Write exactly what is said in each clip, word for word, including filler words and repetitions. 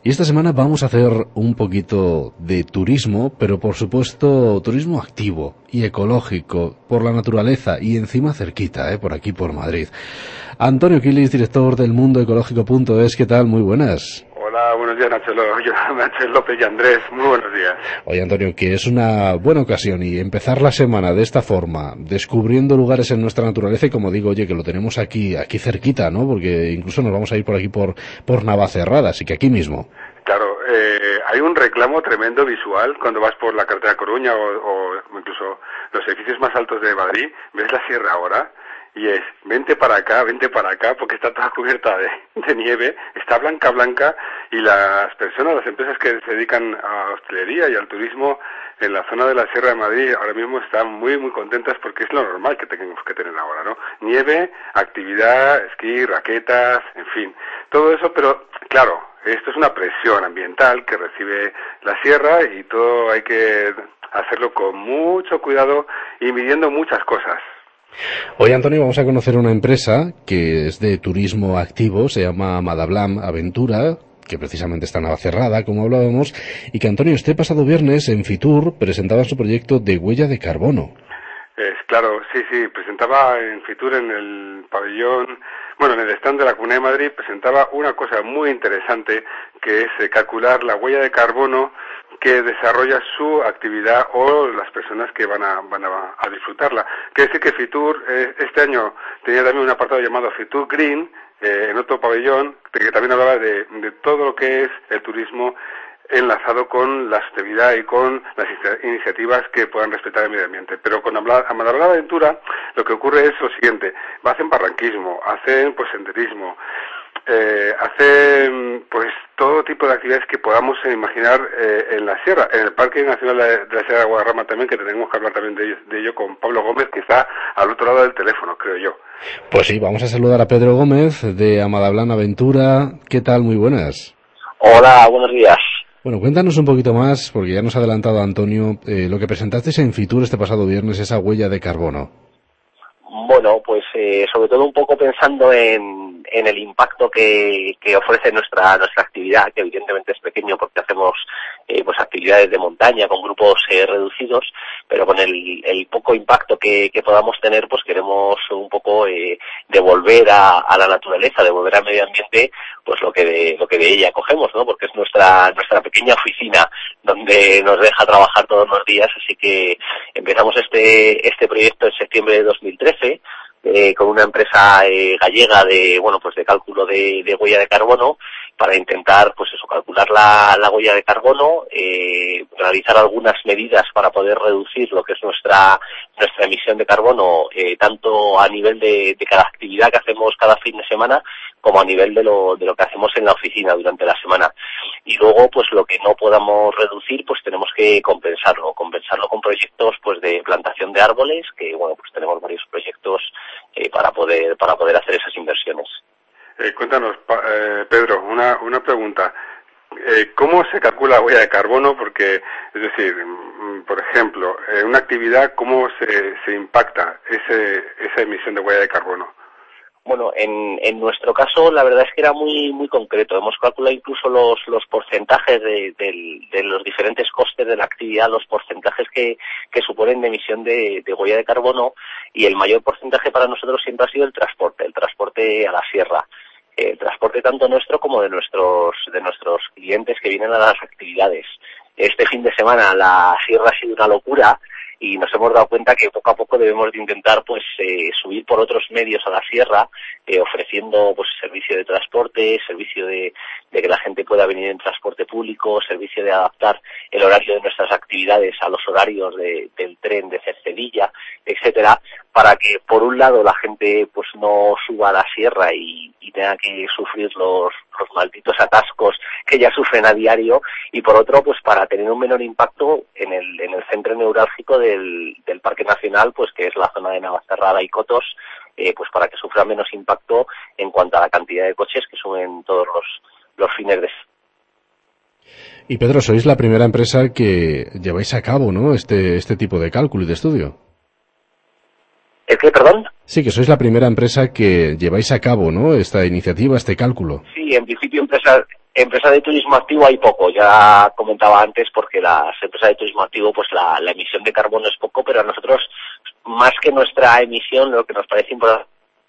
Y esta semana vamos a hacer un poquito de turismo, pero por supuesto turismo activo y ecológico, por la naturaleza y encima cerquita, eh, por aquí por Madrid. Antonio Quilis, director del mundo ecológico punto es, ¿qué tal? Muy buenas. Hola, buenos días, Nacho, yo, Nacho López y Andrés, muy buenos días. Oye, Antonio, que es una buena ocasión y empezar la semana de esta forma, descubriendo lugares en nuestra naturaleza y como digo, oye, que lo tenemos aquí aquí cerquita, ¿no? Porque incluso nos vamos a ir por aquí por, por Navacerrada, así que aquí mismo. Claro, eh, hay un reclamo tremendo visual cuando vas por la carretera Coruña o, o incluso los edificios más altos de Madrid, ves la sierra ahora. Y es, vente para acá, vente para acá, porque está toda cubierta de, de nieve, está blanca, blanca, y las personas, las empresas que se dedican a hostelería y al turismo en la zona de la Sierra de Madrid ahora mismo están muy, muy contentas porque es lo normal que tenemos que tener ahora, ¿no? Nieve, actividad, esquí, raquetas, en fin, todo eso, pero claro, esto es una presión ambiental que recibe la sierra y todo hay que hacerlo con mucho cuidado y midiendo muchas cosas. Hoy, Antonio, vamos a conocer una empresa que es de turismo activo, se llama Madablam Aventura, que precisamente está en Navacerrada, como hablábamos, y que, Antonio, este pasado viernes en Fitur presentaba su proyecto de huella de carbono. Es claro, sí, sí, presentaba en Fitur, en el pabellón, bueno, en el stand de la Comunidad de Madrid, presentaba una cosa muy interesante, que es eh, calcular la huella de carbono que desarrolla su actividad o las personas que van a van a, a disfrutarla. Quiere decir que Fitur eh, este año tenía también un apartado llamado Fitur Green, eh, en otro pabellón, que también hablaba de, de todo lo que es el turismo enlazado con la sostenibilidad y con las iniciativas que puedan respetar el medio ambiente. Pero con Madablam Aventura lo que ocurre es lo siguiente: hacen barranquismo, hacen pues senderismo, eh, hacen pues todo tipo de actividades que podamos imaginar eh, en la sierra, en el Parque Nacional de la Sierra de Guadarrama también, que tenemos que hablar también de ello, de ello con Pablo Gómez, que está al otro lado del teléfono, creo yo. Pues sí, vamos a saludar a Pedro Gómez de Madablam Aventura. ¿Qué tal? Muy buenas. Hola, buenos días. Bueno, cuéntanos un poquito más, porque ya nos ha adelantado Antonio, eh, lo que presentasteis en Fitur este pasado viernes, esa huella de carbono. Bueno, pues eh, sobre todo un poco pensando en, en el impacto que, que ofrece nuestra nuestra actividad, que evidentemente es pequeño porque hacemos eh, pues actividades de montaña con grupos eh, reducidos, pero con el, el poco impacto que, que podamos tener, pues queremos un poco eh, devolver a, a la naturaleza, devolver al medio ambiente, pues lo que de, lo que de ella cogemos, ¿no? Porque es nuestra nuestra pequeña oficina donde nos deja trabajar todos los días, así que empezamos este este proyecto en septiembre de dos mil trece. Eh, con una empresa eh, gallega de bueno pues de cálculo de, de huella de carbono, para intentar pues eso calcular la, la huella de carbono, eh, realizar algunas medidas para poder reducir lo que es nuestra nuestra emisión de carbono, eh, tanto a nivel de, de cada actividad que hacemos cada fin de semana como a nivel de lo de lo que hacemos en la oficina durante la semana. Y luego pues lo que no podamos reducir pues tenemos que compensarlo, compensarlo con proyectos pues de plantación de árboles, que bueno pues tenemos varios proyectos eh, para poder para poder hacer esas inversiones. Eh, cuéntanos, pa, eh, Pedro, una una pregunta. Eh, ¿Cómo se calcula la huella de carbono? Porque, es decir, por ejemplo, en una actividad, ¿cómo se, se impacta ese, esa emisión de huella de carbono? Bueno, en, en nuestro caso la verdad es que era muy muy concreto. Hemos calculado incluso los los porcentajes de, de, de los diferentes costes de la actividad, los porcentajes que, que suponen de emisión de, de huella de carbono, y el mayor porcentaje para nosotros siempre ha sido el transporte, el transporte a la sierra. El transporte tanto nuestro como de nuestros de nuestros clientes que vienen a las actividades. Este fin de semana la sierra ha sido una locura y nos hemos dado cuenta que poco a poco debemos de intentar pues eh, subir por otros medios a la sierra, eh, ofreciendo pues servicio de transporte, servicio de, de que la gente pueda venir en transporte público, servicio de adaptar el horario de nuestras actividades a los horarios de, del tren de Cercedilla, etcétera, para que por un lado la gente pues no suba a la sierra y, y tenga que sufrir los, los malditos atascos que ya sufren a diario, y por otro pues para tener un menor impacto en el en el centro neurálgico del, del Parque Nacional, pues que es la zona de Navacerrada y Cotos, eh, pues para que sufra menos impacto en cuanto a la cantidad de coches que suben todos los, los fines de semana. Y Pedro, sois la primera empresa que lleváis a cabo, ¿no?, este este tipo de cálculo y de estudio. ¿El qué, perdón? Sí, que sois la primera empresa que lleváis a cabo, ¿no?, esta iniciativa, este cálculo. Sí, en principio empresas Empresas de turismo activo hay poco, ya comentaba antes, porque las empresas de turismo activo, pues la, la emisión de carbono es poco, pero a nosotros, más que nuestra emisión, lo que nos parece importante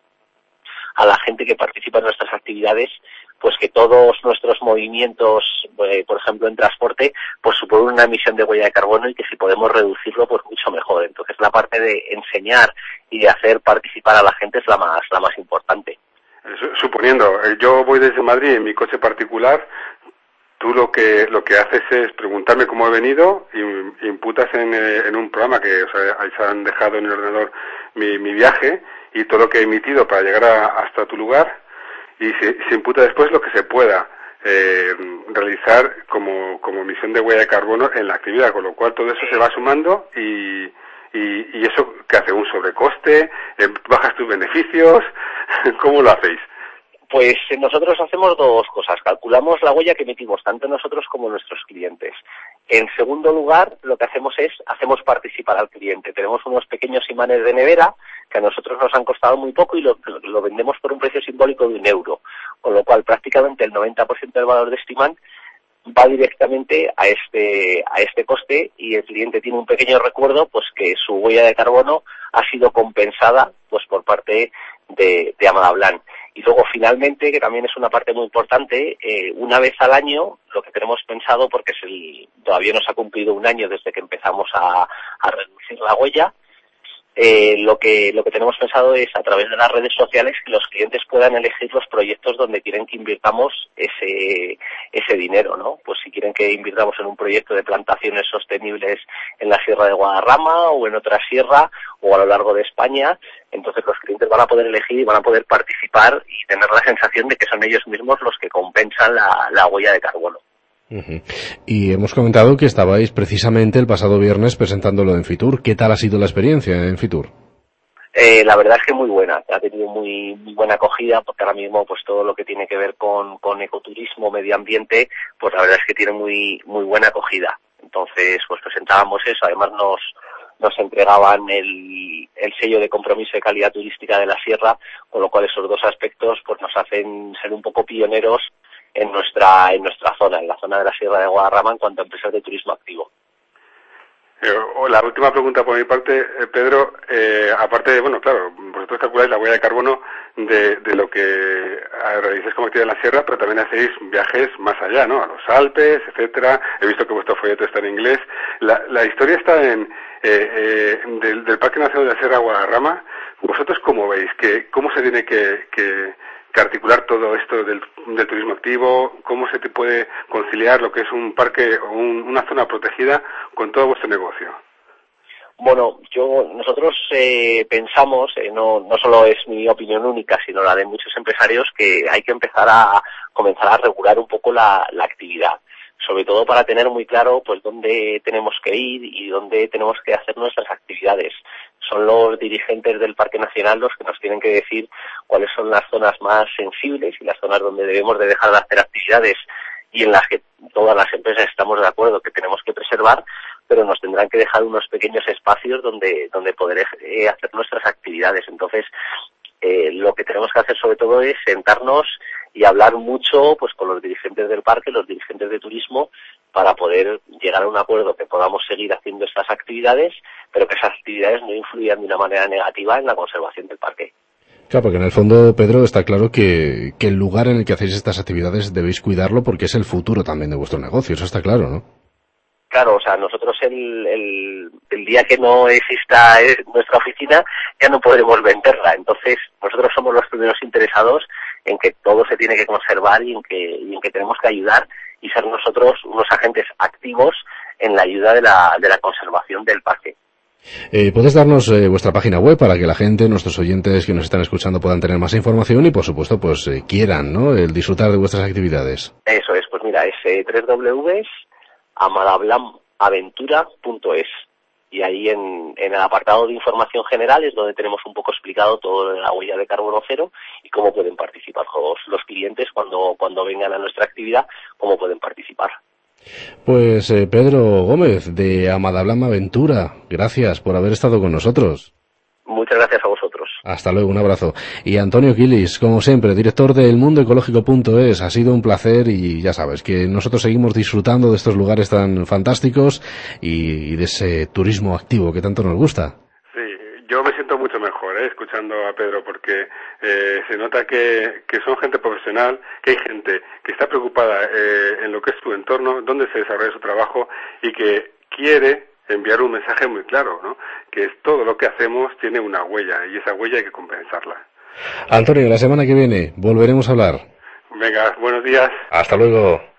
a la gente que participa en nuestras actividades, pues que todos nuestros movimientos, eh, por ejemplo en transporte, pues suponen una emisión de huella de carbono, y que si podemos reducirlo, pues mucho mejor. Entonces la parte de enseñar y de hacer participar a la gente es la más, la más importante. Suponiendo, yo voy desde Madrid en mi coche particular, tú lo que lo que haces es preguntarme cómo he venido, y imputas en, en un programa que, o sea, ahí se han dejado en el ordenador mi, mi viaje y todo lo que he emitido para llegar a, hasta tu lugar, y se, se imputa después lo que se pueda eh, realizar como, como emisión de huella de carbono en la actividad, con lo cual todo eso se va sumando y... Y, y eso que hace un sobrecoste, eh, bajas tus beneficios, ¿cómo lo hacéis? Pues nosotros hacemos dos cosas. Calculamos la huella que emitimos tanto nosotros como nuestros clientes. En segundo lugar, lo que hacemos es, hacemos participar al cliente. Tenemos unos pequeños imanes de nevera que a nosotros nos han costado muy poco y lo, lo vendemos por un precio simbólico de un euro. Con lo cual, prácticamente el noventa por ciento del valor de este imán va directamente a este a este coste, y el cliente tiene un pequeño recuerdo, pues que su huella de carbono ha sido compensada pues por parte de, de Amadablan. Y luego finalmente, que también es una parte muy importante, eh, una vez al año, lo que tenemos pensado, porque es el, todavía nos ha cumplido un año desde que empezamos a, a reducir la huella, Eh, lo que lo que tenemos pensado es, a través de las redes sociales, que los clientes puedan elegir los proyectos donde quieren que invirtamos ese ese dinero, ¿no? Pues si quieren que invirtamos en un proyecto de plantaciones sostenibles en la Sierra de Guadarrama, o en otra sierra, o a lo largo de España, entonces los clientes van a poder elegir y van a poder participar y tener la sensación de que son ellos mismos los que compensan la, la huella de carbono. Uh-huh. Y hemos comentado que estabais precisamente el pasado viernes presentándolo en Fitur. ¿Qué tal ha sido la experiencia en Fitur? Eh, la verdad es que muy buena, ha tenido muy, muy buena acogida, porque ahora mismo pues todo lo que tiene que ver con, con ecoturismo, medio ambiente, pues la verdad es que tiene muy, muy buena acogida. Entonces pues presentábamos eso, además nos, nos entregaban el, el sello de compromiso de calidad turística de la sierra, con lo cual esos dos aspectos pues nos hacen ser un poco pioneros en nuestra en nuestra zona, en la zona de la Sierra de Guadarrama, en cuanto a empresas de turismo activo. Eh, la última pregunta por mi parte, eh, Pedro, eh, aparte de, bueno, claro, vosotros calculáis la huella de carbono de, de lo que realizáis como actividad en la sierra, pero también hacéis viajes más allá, ¿no? A los Alpes, etcétera. He visto que vuestro folleto está en inglés. La, la historia está en eh, eh, del, del Parque Nacional de la Sierra de Guadarrama. ¿Vosotros cómo veis? Que, ¿Cómo se tiene que... que que articular todo esto del, del turismo activo? ¿Cómo se te puede conciliar lo que es un parque o un, una zona protegida con todo vuestro negocio? Bueno, yo nosotros eh, pensamos, eh, no, no solo es mi opinión única, sino la de muchos empresarios, que hay que empezar a comenzar a regular un poco la, la actividad, sobre todo para tener muy claro pues dónde tenemos que ir y dónde tenemos que hacer nuestras actividades. Son los dirigentes del Parque Nacional los que nos tienen que decir cuáles son las zonas más sensibles y las zonas donde debemos de dejar de hacer actividades, y en las que todas las empresas estamos de acuerdo que tenemos que preservar, pero nos tendrán que dejar unos pequeños espacios donde donde poder eh, hacer nuestras actividades. Entonces, eh, lo que tenemos que hacer sobre todo es sentarnos y hablar mucho pues con los dirigentes del parque, los dirigentes de turismo, para poder llegar a un acuerdo que podamos seguir haciendo estas actividades, pero que esas actividades no influyan de una manera negativa en la conservación del parque. Claro, porque en el fondo, Pedro, está claro que, que el lugar en el que hacéis estas actividades debéis cuidarlo, porque es el futuro también de vuestro negocio, eso está claro, ¿no? Claro, o sea, nosotros el, el, el día que no exista nuestra oficina ya no podremos venderla. Entonces, nosotros somos los primeros interesados en que todo se tiene que conservar y en que, y en que tenemos que ayudar y ser nosotros unos agentes activos en la ayuda de la, de la conservación del parque. Eh, ¿Puedes darnos eh, vuestra página web para que la gente, nuestros oyentes que nos están escuchando, puedan tener más información y, por supuesto, pues eh, quieran, ¿no?, el disfrutar de vuestras actividades? Eso es, pues mira, es eh, doble u doble u doble u punto amadablan aventura punto es, y ahí en, en el apartado de información general es donde tenemos un poco explicado todo de la huella de carbono cero y cómo pueden participar los, los clientes cuando, cuando vengan a nuestra actividad, cómo pueden participar. Pues eh, Pedro Gómez, de Amadablan Aventura, gracias por haber estado con nosotros. Muchas gracias a vosotros. Hasta luego, un abrazo. Y Antonio Quilis, como siempre, director del mundo ecológico punto es, ha sido un placer y ya sabes que nosotros seguimos disfrutando de estos lugares tan fantásticos y, y de ese turismo activo que tanto nos gusta. Sí, yo me siento mucho mejor ¿eh? escuchando a Pedro porque eh, se nota que, que son gente profesional, que hay gente que está preocupada eh, en lo que es su entorno, dónde se desarrolla su trabajo y que quiere enviar un mensaje muy claro, ¿no? Que es todo lo que hacemos tiene una huella y esa huella hay que compensarla. Antonio, la semana que viene volveremos a hablar. Venga, buenos días. Hasta luego.